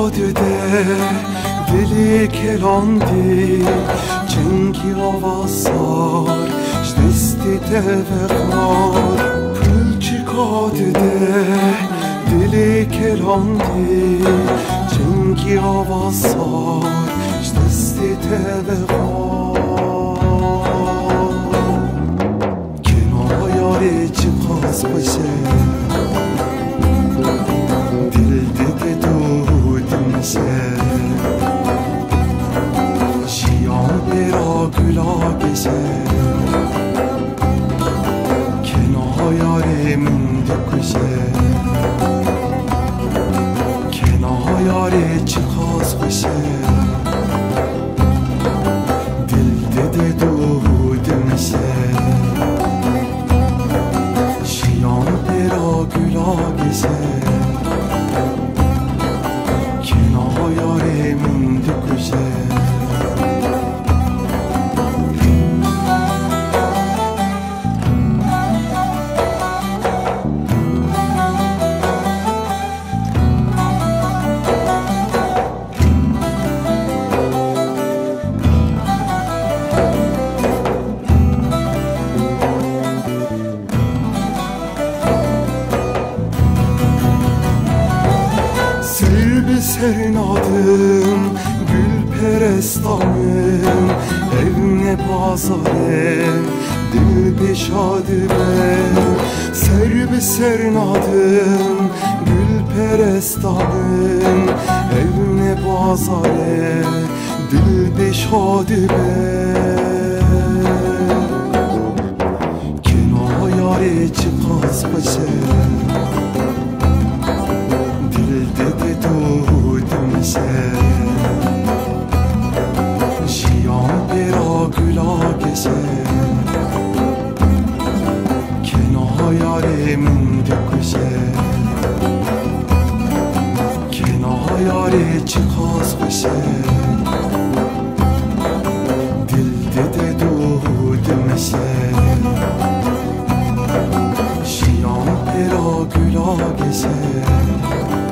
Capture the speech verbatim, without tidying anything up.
کادده دلی کلاندی چنگی آوازار شدستی تفقار پلچی کادده دلی کلاندی چنگی آوازار شدستی تفقار کنایاری چی پاس باشه شیان برا گلا گشه کنایاره مونده کشه کنایاره چی خواست بشه دل دده دود میشه شیان برا گلا گشه یاره مونده کشه Sernadım gül perestanım evne pazarım dil beşadı ben serbi sernadım gül perestanım evne pazarım dil beşadı ben kenayare çıkaz başı شیان برا گلا گشه کنایاره مونده کشه کنایاره چی خواست بشه دل دده دود میشه شیان برا گلا گشه